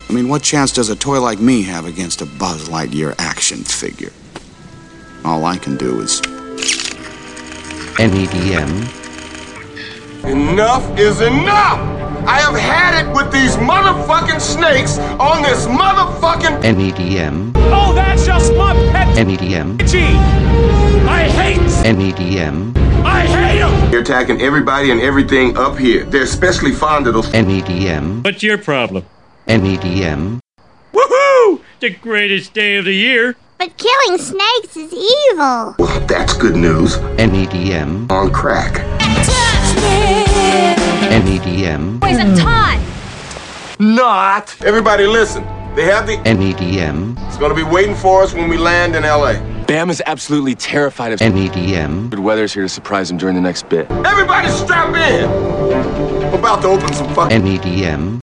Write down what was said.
I mean, what chance does a toy like me have against a Buzz Lightyear action figure? All I can do is... NEDM. Enough is enough! I have had it with these motherfucking snakes on this motherfucking... NEDM. Oh, that's just my pet... NEDM. Gee, I hate... NEDM. I hate them! They're attacking everybody and everything up here. They're especially fond of those... NEDM. What's your problem? NEDM. Woohoo! The greatest day of the year. But killing snakes is evil. Well, that's good news. NEDM. On crack. Touch me! NEDM. Poison time! Not! Everybody listen. They have the... NEDM. It's gonna be waiting for us when we land in L.A. Bam is absolutely terrified of... NEDM. Good weather's here to surprise him during the next bit. Everybody strap in! We're about to open some fucking... NEDM.